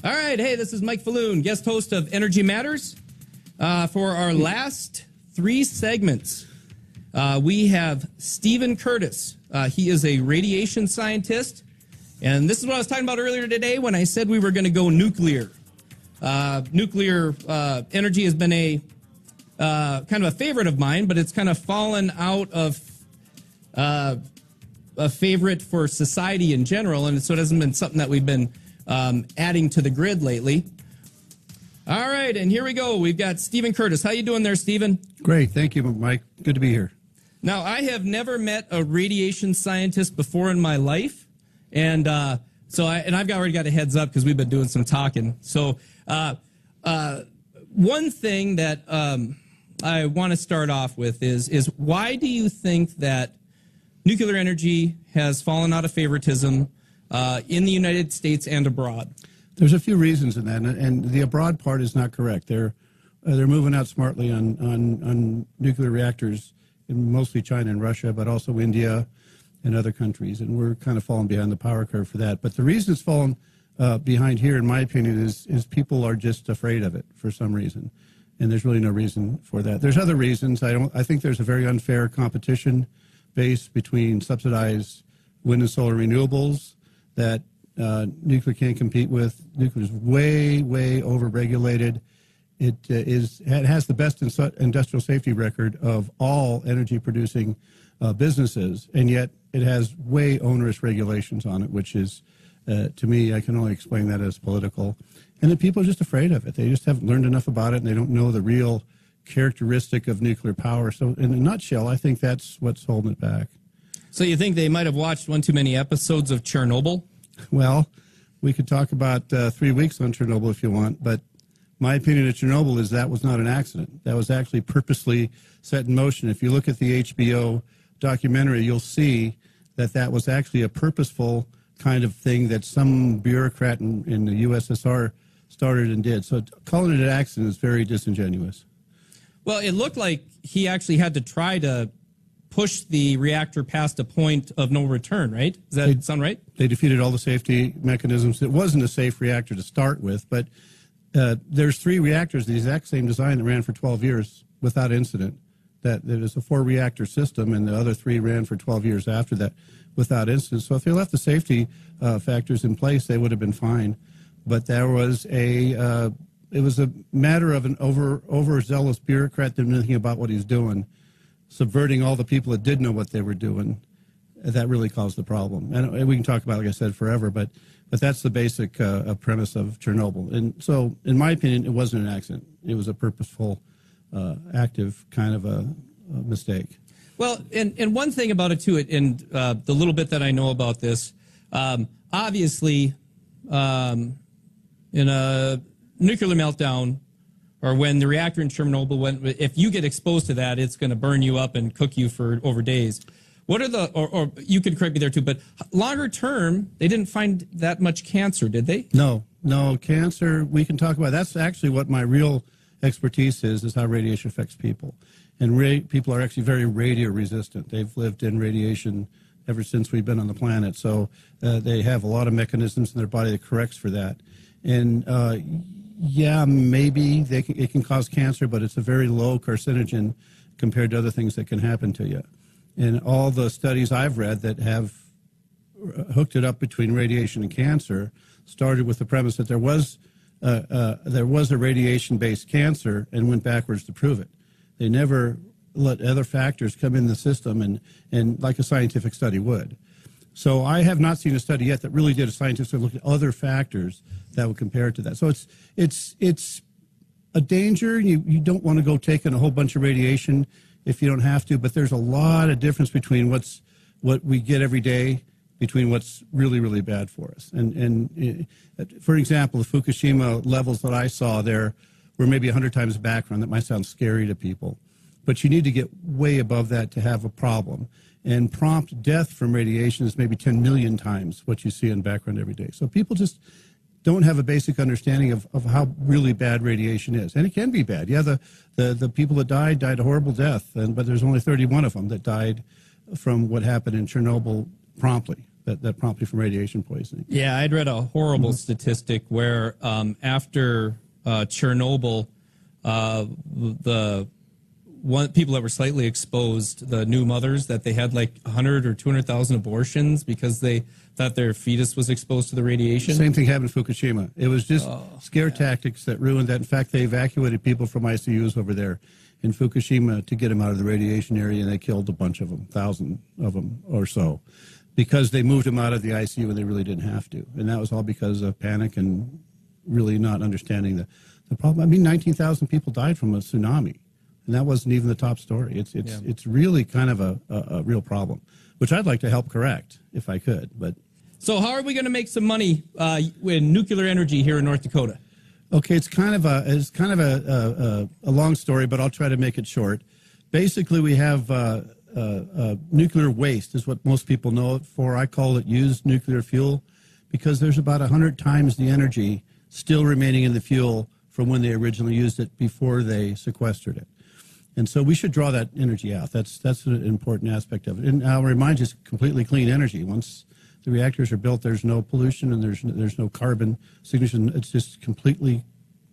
All right, hey, this is Mike Falloon, guest host of Energy Matters. For our last three segments, we have Stephen Curtis. He is a radiation scientist, and this is what I was talking about earlier today when I said we were going to go nuclear. Nuclear energy has been a kind of a favorite of mine, but it's kind of fallen out of a favorite for society in general, and so it hasn't been something that we've been adding to the grid lately. All right, and here we go. We've got Stephen Curtis. How you doing there, Stephen? Great, thank you, Mike. Good to be here. Now, I have never met a radiation scientist before in my life, and I've already got a heads up because we've been doing some talking. So, one thing that I want to start off with is why do you think that nuclear energy has fallen out of favoritism in the United States and abroad? There's a few reasons in that, and the abroad part is not correct. They're moving out smartly on nuclear reactors in mostly China and Russia, but also India and other countries, and we're kind of falling behind the power curve for that. But the reason it's fallen behind here, in my opinion, is people are just afraid of it for some reason, and there's really no reason for that. There's other reasons. I think there's a very unfair competition base between subsidized wind and solar renewables that nuclear can't compete with. Nuclear is way over-regulated. It has the best industrial safety record of all energy-producing businesses, and yet it has way onerous regulations on it, which is, to me, I can only explain that as political. And then people are just afraid of it. They just haven't learned enough about it, and they don't know the real characteristic of nuclear power. So in a nutshell, I think that's what's holding it back. So you think they might have watched one too many episodes of Chernobyl? Well, we could talk about 3 weeks on Chernobyl if you want, but my opinion of Chernobyl is that was not an accident. That was actually purposely set in motion. If you look at the HBO documentary, you'll see that that was actually a purposeful kind of thing that some bureaucrat in the USSR started and did. So calling it an accident is very disingenuous. Well, it looked like he actually had to try to push the reactor past a point of no return, right? Does that sound right? They defeated all the safety mechanisms. It wasn't a safe reactor to start with, but there's 3 reactors, the exact same design, that ran for 12 years without incident. That is a 4-reactor system, and the other 3 ran for 12 years after that without incident. So if they left the safety factors in place, they would have been fine. But there was it was a matter of an overzealous bureaucrat that knew nothing about what he's doing, subverting all the people that did know what they were doing. That really caused the problem. And we can talk about it, like I said, forever, but that's the basic premise of Chernobyl. And so, in my opinion, it wasn't an accident. It was a purposeful, active kind of a mistake. Well, and one thing about it, too, and the little bit that I know about this, obviously, in a nuclear meltdown, or when the reactor in Chernobyl if you get exposed to that, it's going to burn you up and cook you for over days. What are or you can correct me there too, but longer term, they didn't find that much cancer, did they? No, cancer, we can talk about. That's actually what my real expertise is how radiation affects people. And people are actually very radio resistant. They've lived in radiation ever since we've been on the planet. So they have a lot of mechanisms in their body that corrects for that. And yeah, maybe it can cause cancer, but it's a very low carcinogen compared to other things that can happen to you. And all the studies I've read that have hooked it up between radiation and cancer started with the premise that there was a radiation-based cancer and went backwards to prove it. They never let other factors come in the system and like a scientific study would. So I have not seen a study yet that really did a scientific look at other factors that would compare to that. So it's a danger. You don't want to go taking a whole bunch of radiation if you don't have to, but there's a lot of difference between what we get every day between what's really, really bad for us. And for example, the Fukushima levels that I saw there were maybe 100 times background. That might sound scary to people, but you need to get way above that to have a problem. And prompt death from radiation is maybe 10 million times what you see in background every day. So people just don't have a basic understanding of how really bad radiation is. And it can be bad. Yeah, the people that died a horrible death, but there's only 31 of them that died from what happened in Chernobyl promptly. that promptly from radiation poisoning. Yeah, I'd read a horrible statistic where after Chernobyl, the people that were slightly exposed, the new mothers, that they had like 100 or 200,000 abortions because they thought their fetus was exposed to the radiation. Same thing happened in Fukushima. It was just scare tactics that ruined that. In fact, they evacuated people from ICUs over there in Fukushima to get them out of the radiation area, and they killed a bunch of them, 1,000 of them or so, because they moved them out of the ICU when they really didn't have to. And that was all because of panic and really not understanding the problem. I mean, 19,000 people died from a tsunami, and that wasn't even the top story. It's really kind of a real problem, which I'd like to help correct if I could. But so how are we going to make some money with nuclear energy here in North Dakota? okay, it's kind of a long story, but I'll try to make it short. Basically, we have nuclear waste is what most people know it for. I call it used nuclear fuel because there's about 100 times the energy still remaining in the fuel from when they originally used it before they sequestered it. And so we should draw that energy out. That's an important aspect of it. And I'll remind you, it's completely clean energy. Once the reactors are built, there's no pollution and there's no carbon signature. It's just completely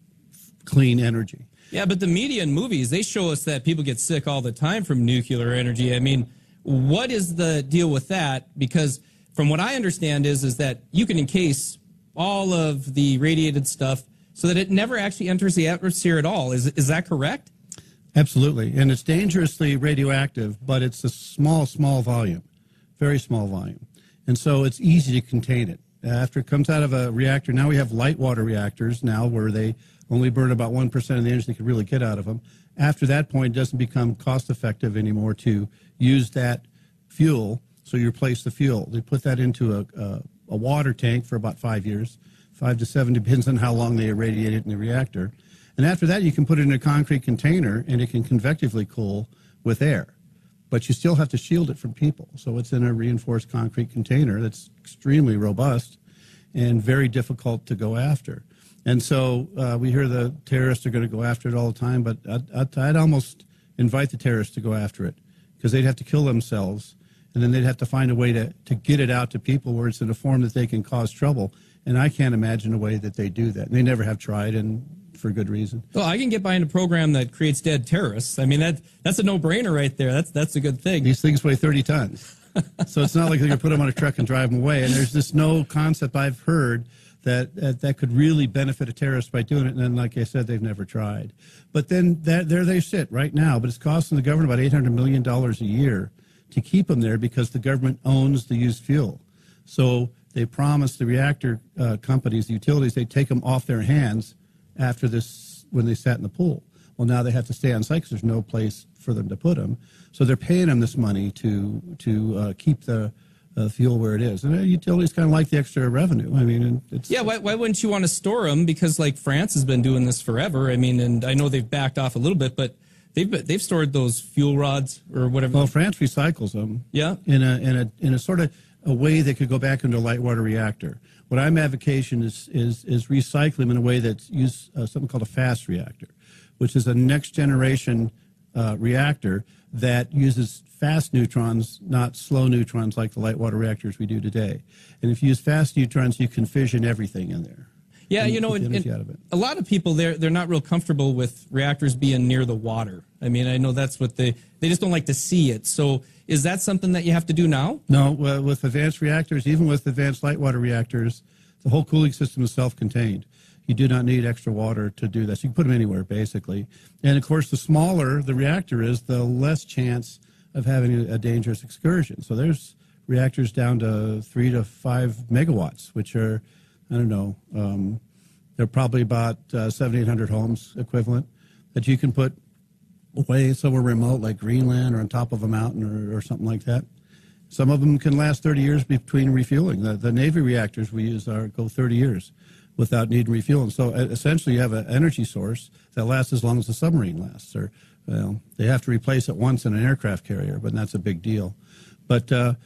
clean energy. Yeah, but the media and movies, they show us that people get sick all the time from nuclear energy. I mean, what is the deal with that? Because from what I understand is that you can encase all of the radiated stuff so that it never actually enters the atmosphere at all. Is that correct? Absolutely. And it's dangerously radioactive, but it's a small volume, very small volume. And so it's easy to contain it. After it comes out of a reactor, now we have light water reactors now where they only burn about 1% of the energy they could really get out of them. After that point, it doesn't become cost effective anymore to use that fuel. So you replace the fuel. They put that into a water tank for about 5 years, 5 to 7, depends on how long they irradiate it in the reactor. And after that, you can put it in a concrete container, and it can convectively cool with air. But you still have to shield it from people. So it's in a reinforced concrete container that's extremely robust and very difficult to go after. And so we hear the terrorists are going to go after it all the time, but I'd almost invite the terrorists to go after it because they'd have to kill themselves, and then they'd have to find a way to get it out to people where it's in a form that they can cause trouble. And I can't imagine a way that they do that. And they never have tried, and for good reason. Well, I can get behind a program that creates dead terrorists. I mean, that's a no-brainer right there. That's a good thing. These things weigh 30 tons. So it's not like they're going to put them on a truck and drive them away. And there's just no concept I've heard that could really benefit a terrorist by doing it. And then, like I said, they've never tried. But then there they sit right now. But it's costing the government about $800 million a year to keep them there because the government owns the used fuel. So they promised the reactor companies, the utilities, they'd take them off their hands after this, when they sat in the pool. Well, now they have to stay on site because there's no place for them to put them. So they're paying them this money to keep the fuel where it is. And utilities kind of like the extra revenue. I mean, it's... Yeah, why wouldn't you want to store them? Because, like, France has been doing this forever. I mean, and I know they've backed off a little bit, but they've stored those fuel rods or whatever. Well, France recycles them. Yeah. In a sort of a way that could go back into a light water reactor. What I'm advocating is recycle them in a way that's use something called a fast reactor, which is a next generation reactor that uses fast neutrons, not slow neutrons like the light water reactors we do today. And if you use fast neutrons, you can fission everything in there. Yeah, you know, a lot of people, they're not real comfortable with reactors being near the water. I mean, I know that's what they just don't like to see it. So is that something that you have to do now? No, with advanced reactors, even with advanced light water reactors, the whole cooling system is self-contained. You do not need extra water to do that. So you can put them anywhere, basically. And, of course, the smaller the reactor is, the less chance of having a dangerous excursion. So there's reactors down to 3 to 5 megawatts, which are, I don't know, they're probably about 700-800 homes equivalent that you can put away somewhere remote like Greenland or on top of a mountain or something like that. Some of them can last 30 years between refueling. The Navy reactors we use go 30 years without needing refueling. So essentially you have an energy source that lasts as long as the submarine lasts. Or, well, they have to replace it once in an aircraft carrier, but that's a big deal. But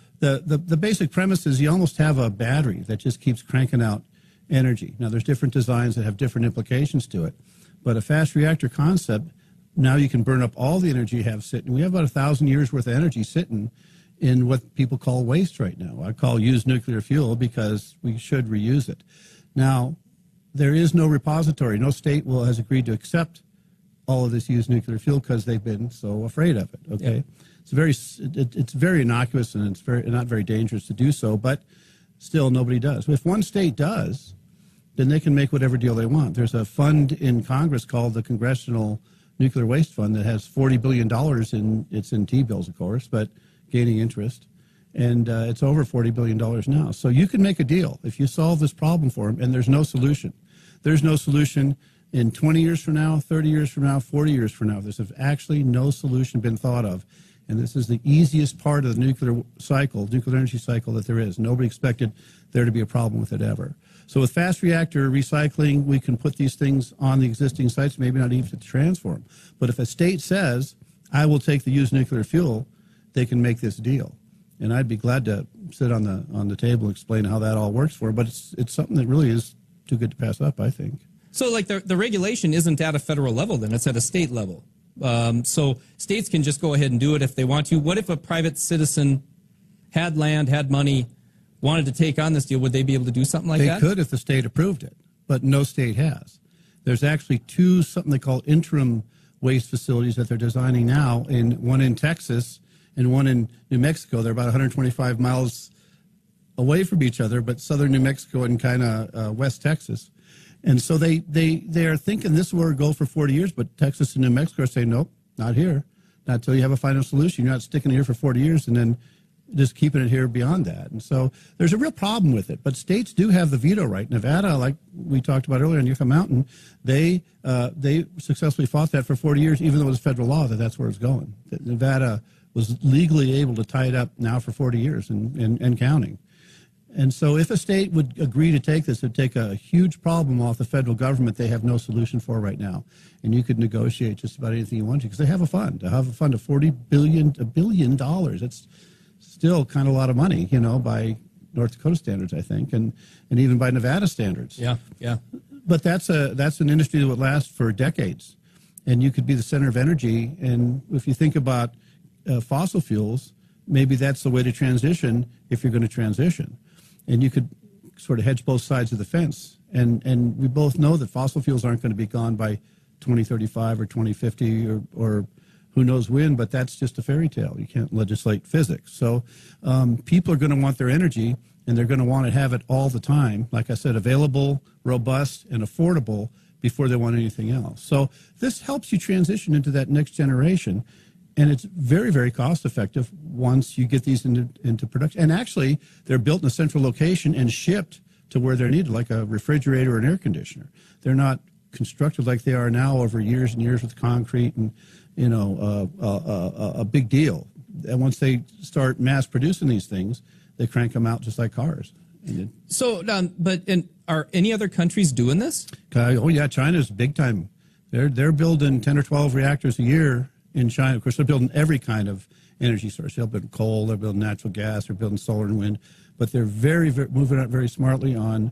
the basic premise is you almost have a battery that just keeps cranking out energy. Now, there's different designs that have different implications to it. But a fast reactor concept, now you can burn up all the energy you have sitting. We have about 1,000 years worth of energy sitting in what people call waste right now. I call used nuclear fuel because we should reuse it. Now, there is no repository. No state has agreed to accept all of this used nuclear fuel because they've been so afraid of it. Okay, yep. It's very innocuous and it's not very dangerous to do so, but still nobody does. If one state does, then they can make whatever deal they want. There's a fund in Congress called the Congressional Nuclear Waste Fund that has $40 billion it's in T-bills, of course, but gaining interest. And it's over $40 billion now. So you can make a deal if you solve this problem for them, and there's no solution. There's no solution in 20 years from now, 30 years from now, 40 years from now. There's actually no solution been thought of. And this is the easiest part of the nuclear energy cycle that there is. Nobody expected there to be a problem with it ever. So with fast reactor recycling, we can put these things on the existing sites, maybe not even to transform. But if a state says, I will take the used nuclear fuel, they can make this deal. And I'd be glad to sit on the table and explain how that all works for them. But it's something that really is too good to pass up, I think. So like the regulation isn't at a federal level then, it's at a state level. So states can just go ahead and do it if they want to. What if a private citizen had land, had money, wanted to take on this deal? Would they be able to do something like that? They could if the state approved it, but no state has. There's actually something they call interim waste facilities that they're designing now, one in Texas and one in New Mexico. They're about 125 miles away from each other, but southern New Mexico and kind of West Texas. And so they are thinking this will go for 40 years, but Texas and New Mexico are saying, nope, not here. Not until you have a final solution. You're not sticking it here for 40 years and then just keeping it here beyond that. And so there's a real problem with it. But states do have the veto right. Nevada, like we talked about earlier in Yucca Mountain, they successfully fought that for 40 years, even though it was federal law that's where it's going. That Nevada was legally able to tie it up now for 40 years and counting. And so if a state would agree to take this, it would take a huge problem off the federal government they have no solution for right now. And you could negotiate just about anything you want to because they have a fund. They have a fund of $1 billion. That's still kind of a lot of money, by North Dakota standards, I think, and even by Nevada standards. Yeah, yeah. But that's an industry that would last for decades. And you could be the center of energy. And if you think about fossil fuels, maybe that's the way to transition if you're going to transition. And you could sort of hedge both sides of the fence. And we both know that fossil fuels aren't going to be gone by 2035 or 2050 or who knows when, but that's just a fairy tale. You can't legislate physics. So people are going to want their energy, and they're going to want to have it all the time. Like I said, available, robust, and affordable before they want anything else. So this helps you transition into that next generation. And it's very, very cost effective once you get these into production. And actually, they're built in a central location and shipped to where they're needed, like a refrigerator or an air conditioner. They're not constructed like they are now over years and years with concrete and, a big deal. And once they start mass producing these things, they crank them out just like cars. So, are any other countries doing this? Oh, yeah, China's big time. They're building 10 or 12 reactors a year. In China, of course, they're building every kind of energy source. They're building coal, they're building natural gas, they're building solar and wind, but they're very moving out very smartly on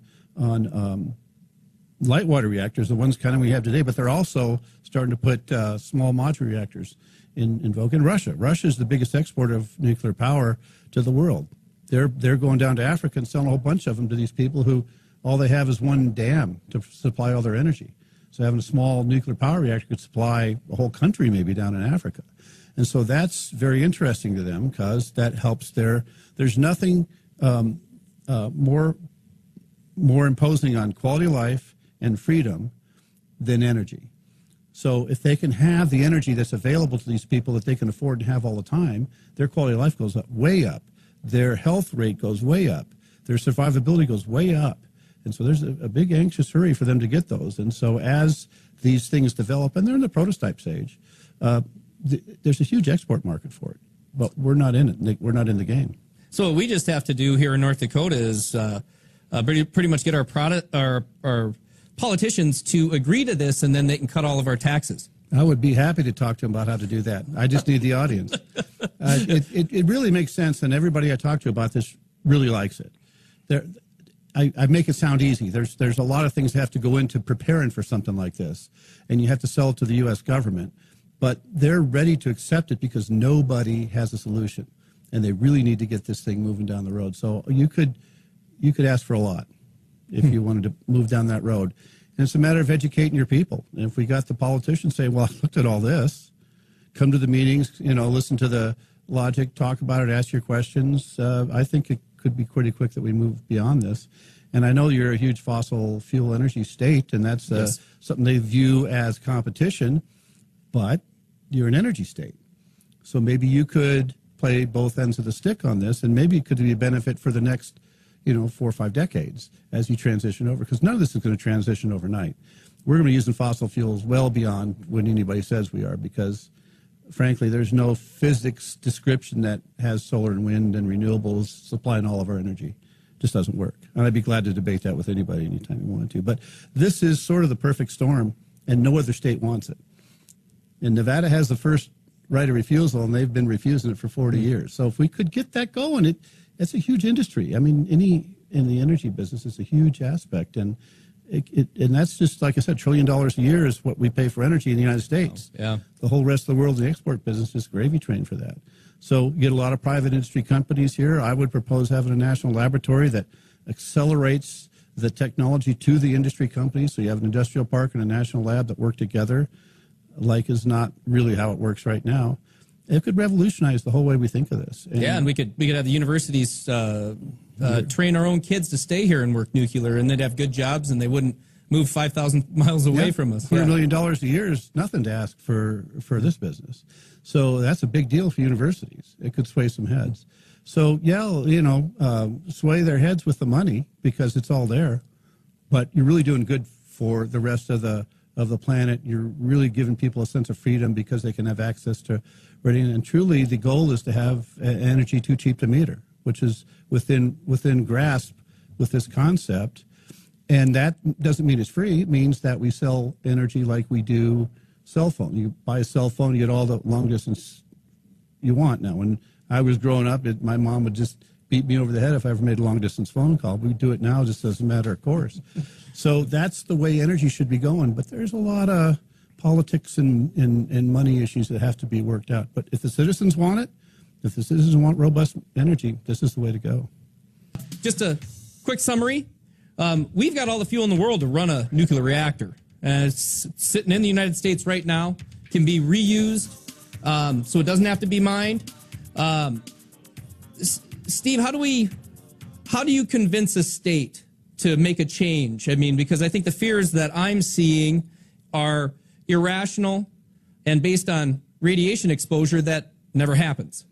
light water reactors, the ones kind of we have today. But they're also starting to put small modular reactors in vogue. In Russia, Russia is the biggest exporter of nuclear power to the world. They're going down to Africa and selling a whole bunch of them to these people who all they have is one dam to supply all their energy. So having a small nuclear power reactor could supply a whole country maybe down in Africa. And so that's very interesting to them because that helps there's nothing more imposing on quality of life and freedom than energy. So if they can have the energy that's available to these people that they can afford to have all the time, their quality of life goes up, way up. Their health rate goes way up. Their survivability goes way up. And so there's a big anxious hurry for them to get those. And so as these things develop, and they're in the prototype stage, there's a huge export market for it. But we're not in it. We're not in the game. So what we just have to do here in North Dakota is pretty much get our politicians to agree to this, and then they can cut all of our taxes. I would be happy to talk to them about how to do that. I just need the audience. It really makes sense, and everybody I talk to about this really likes it. I make it sound easy. There's a lot of things that have to go into preparing for something like this, and you have to sell it to the U.S. government. But they're ready to accept it because nobody has a solution. and they really need to get this thing moving down the road. So you could ask for a lot if you wanted to move down that road. And it's a matter of educating your people. And if we got the politicians saying, well, I looked at all this, come to the meetings, listen to the logic, talk about it, ask your questions, I think it could be pretty quick that we move beyond this. And I know you're a huge fossil fuel energy state, and that's Yes. something they view as competition, but you're an energy state. So maybe you could play both ends of the stick on this, and maybe it could be a benefit for the next 4 or 5 decades as you transition over, because none of this is going to transition overnight. We're going to be using fossil fuels well beyond when anybody says we are, because frankly, there's no physics description that has solar and wind and renewables supplying all of our energy. It just doesn't work. And I'd be glad to debate that with anybody anytime you wanted to. But this is sort of the perfect storm, and no other state wants it. And Nevada has the first right of refusal, and they've been refusing it for 40 years. So if we could get that going, it's a huge industry. I mean, in the energy business, it's a huge aspect. And and that's just, like I said, $1 trillion a year is what we pay for energy in the United States. Oh, yeah. The whole rest of the world in the export business is gravy train for that. So you get a lot of private industry companies here. I would propose having a national laboratory that accelerates the technology to the industry companies. So you have an industrial park and a national lab that work together. Like is not really how it works right now. It could revolutionize the whole way we think of this. And we could have the universities train our own kids to stay here and work nuclear, and they'd have good jobs, and they wouldn't move 5,000 miles away from us. $100 million a year is nothing to ask for this business. So that's a big deal for universities. It could sway some heads. So, sway their heads with the money because it's all there. But you're really doing good for the rest of the planet. You're really giving people a sense of freedom because they can have access to radiation. And truly, the goal is to have energy too cheap to meter, which is within grasp with this concept. And that doesn't mean it's free. It means that we sell energy like we do cell phone. You buy a cell phone, you get all the long distance you want. Now, when I was growing up, my mom would just beat me over the head if I ever made a long distance phone call. We do it now just as a matter of course. So that's the way energy should be going. But there's a lot of politics and money issues that have to be worked out. But if the citizens want it, if the citizens want robust energy, this is the way to go. Just a quick summary. We've got all the fuel in the world to run a nuclear reactor. And it's sitting in the United States right now, can be reused, so it doesn't have to be mined. Steve, how do you convince a state to make a change? I mean, because I think the fears that I'm seeing are irrational and based on radiation exposure that never happens.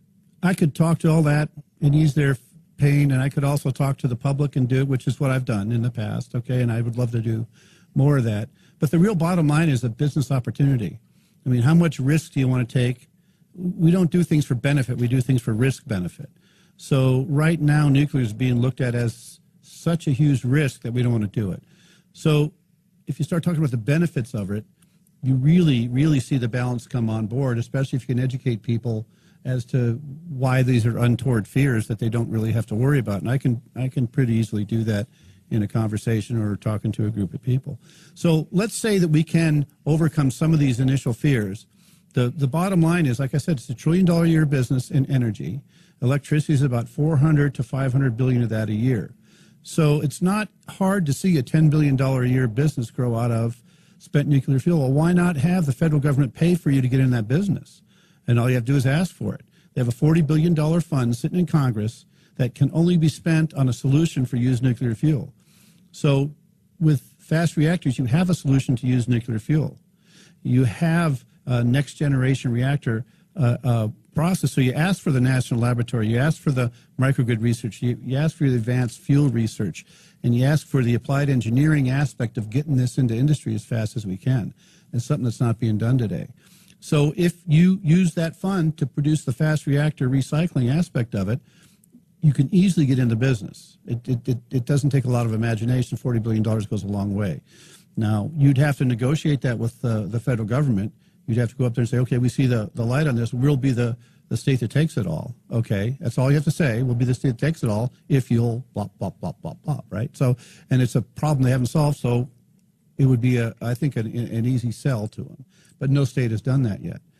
I could talk to all that and ease their pain, and I could also talk to the public and do it, which is what I've done in the past, okay? And I would love to do more of that. But the real bottom line is a business opportunity. I mean, how much risk do you want to take? We don't do things for benefit. We do things for risk benefit. So right now, nuclear is being looked at as such a huge risk that we don't want to do it. So if you start talking about the benefits of it, you really, really see the balance come on board, especially if you can educate people as to why these are untoward fears that they don't really have to worry about. And I can pretty easily do that in a conversation or talking to a group of people. So let's say that we can overcome some of these initial fears. The bottom line is, like I said, it's $1 trillion a year business in energy. Electricity is about 400 to 500 billion of that a year. So it's not hard to see a $10 billion a year business grow out of spent nuclear fuel. Well, why not have the federal government pay for you to get in that business? And all you have to do is ask for it. They have a $40 billion fund sitting in Congress that can only be spent on a solution for used nuclear fuel. So with fast reactors, you have a solution to use nuclear fuel. You have a next generation reactor process. So you ask for the national laboratory, you ask for the microgrid research, you ask for the advanced fuel research, and you ask for the applied engineering aspect of getting this into industry as fast as we can. It's something that's not being done today. So if you use that fund to produce the fast reactor recycling aspect of it, you can easily get into business. It doesn't take a lot of imagination. $40 billion goes a long way. Now, you'd have to negotiate that with the federal government. You'd have to go up there and say, okay, we see the light on this. We'll be the state that takes it all. Okay, that's all you have to say. We'll be the state that takes it all if you'll blah, blah, blah, blah, blah, right? So, and it's a problem they haven't solved, so it would be, I think, an easy sell to them. But no state has done that yet.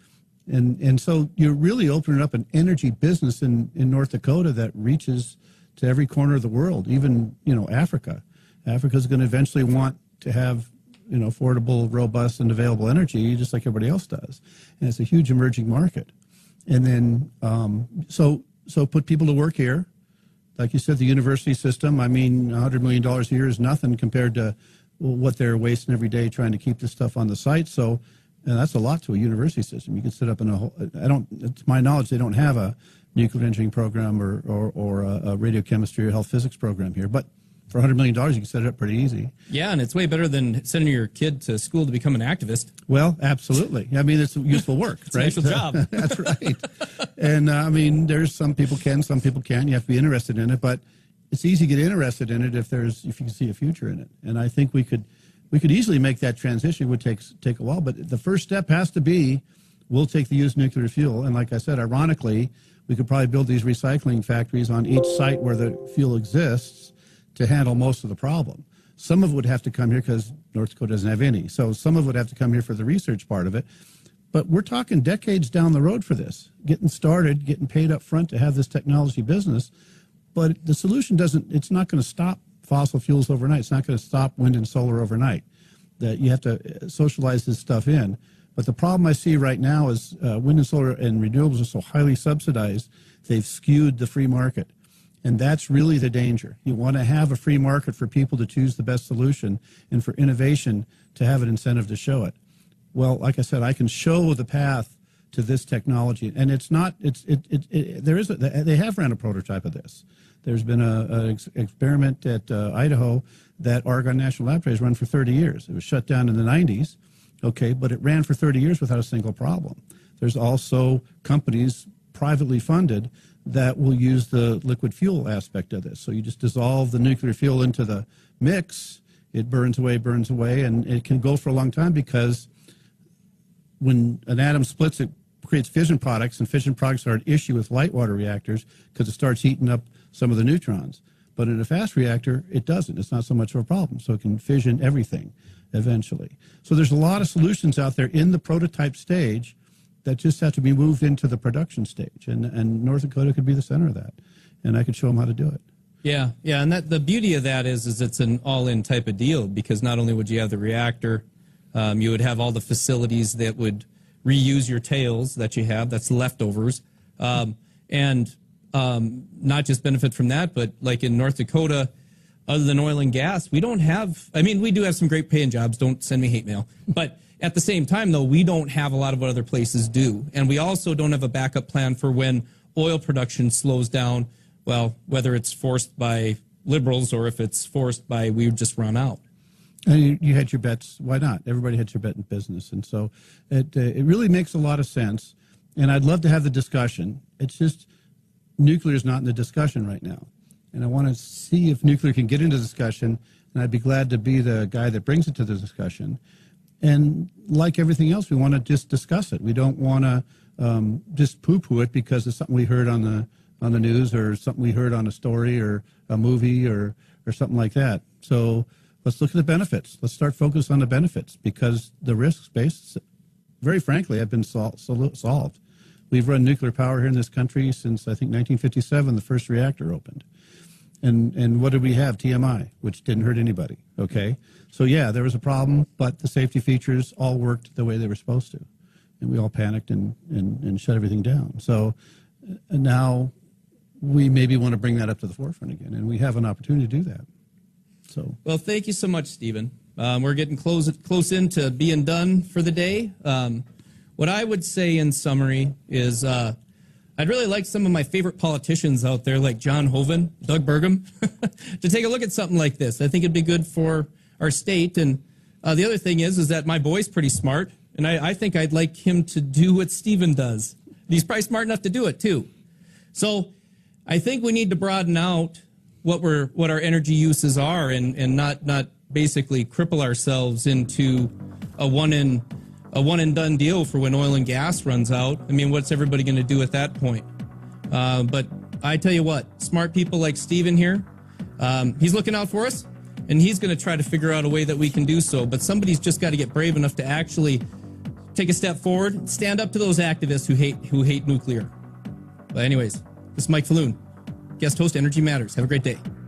And so you're really opening up an energy business in North Dakota that reaches to every corner of the world, even, Africa. Africa's going to eventually want to have, affordable, robust, and available energy, just like everybody else does. And it's a huge emerging market. And then, so put people to work here. Like you said, the university system, I mean, $100 million a year is nothing compared to what they're wasting every day trying to keep this stuff on the site. So that's a lot to a university system. You can set up in a whole, to my knowledge, they don't have a nuclear engineering program or a radiochemistry or health physics program here. But for $100 million, you can set it up pretty easy. Yeah, and it's way better than sending your kid to school to become an activist. Well, absolutely. I mean, it's useful work, It's right? an actual job. That's right. And I mean, there's some people can, some people can't. You have to be interested in it, but it's easy to get interested in it if you can see a future in it. And I think we could easily make that transition. It would take a while, but the first step has to be, we'll take the used nuclear fuel. And like I said, ironically, we could probably build these recycling factories on each site where the fuel exists to handle most of the problem. Some of it would have to come here because North Dakota doesn't have any. So some of it would have to come here for the research part of it. But we're talking decades down the road for this, getting started, getting paid up front to have this technology business. But the solution it's not going to stop fossil fuels overnight. It's not going to stop wind and solar overnight. That you have to socialize this stuff in. But the problem I see right now is wind and solar and renewables are so highly subsidized, they've skewed the free market. And that's really the danger. You want to have a free market for people to choose the best solution and for innovation to have an incentive to show it. Well, like I said, I can show the path to this technology. And it's not, they have ran a prototype of this. There's been an experiment at Idaho that Argonne National Laboratory has run for 30 years. It was shut down in the 90s, okay, but it ran for 30 years without a single problem. There's also companies privately funded that will use the liquid fuel aspect of this. So you just dissolve the nuclear fuel into the mix, it burns away, and it can go for a long time because when an atom splits, it creates fission products, and fission products are an issue with light water reactors because it starts eating up some of the neutrons. But in a fast reactor, it doesn't. It's not so much of a problem. So it can fission everything eventually. So there's a lot of solutions out there in the prototype stage that just have to be moved into the production stage. And North Dakota could be the center of that. And I could show them how to do it. Yeah, and the beauty of that is it's an all-in type of deal, because not only would you have the reactor, you would have all the facilities that would reuse your tails that you have, that's leftovers, and not just benefit from that, but like in North Dakota, other than oil and gas, we don't have, I mean, we do have some great paying jobs, don't send me hate mail, but at the same time, though, we don't have a lot of what other places do. And we also don't have a backup plan for when oil production slows down, well, whether it's forced by liberals or if it's forced by we just run out. And you had your bets. Why not? Everybody had your bet in business. And so it really makes a lot of sense. And I'd love to have the discussion. It's just nuclear is not in the discussion right now. And I want to see if nuclear can get into the discussion. And I'd be glad to be the guy that brings it to the discussion. And like everything else, we want to just discuss it. We don't want to just poo-poo it because it's something we heard on the news or something we heard on a story or a movie or something like that. So let's look at the benefits. Let's start focus on the benefits because the risks based, very frankly, have been solved. We've run nuclear power here in this country since, I think, 1957, the first reactor opened. And what did we have? TMI, which didn't hurt anybody, okay? So, yeah, there was a problem, but the safety features all worked the way they were supposed to. And we all panicked and shut everything down. So now we maybe want to bring that up to the forefront again, and we have an opportunity to do that. So, well, thank you so much, Stephen. We're getting close into being done for the day. What I would say in summary is I'd really like some of my favorite politicians out there, like John Hoeven, Doug Burgum, to take a look at something like this. I think it'd be good for our state. And the other thing is that my boy's pretty smart, and I think I'd like him to do what Stephen does. He's probably smart enough to do it, too. So I think we need to broaden out what our energy uses are and not basically cripple ourselves into a one and done deal for when oil and gas runs out. I mean, what's everybody going to do at that point? But I tell you what, smart people like Stephen here, he's looking out for us, and he's going to try to figure out a way that we can do so. But somebody's just got to get brave enough to actually take a step forward, stand up to those activists who hate nuclear. But anyways, this is Mike Falloon, guest host, Energy Matters. Have a great day.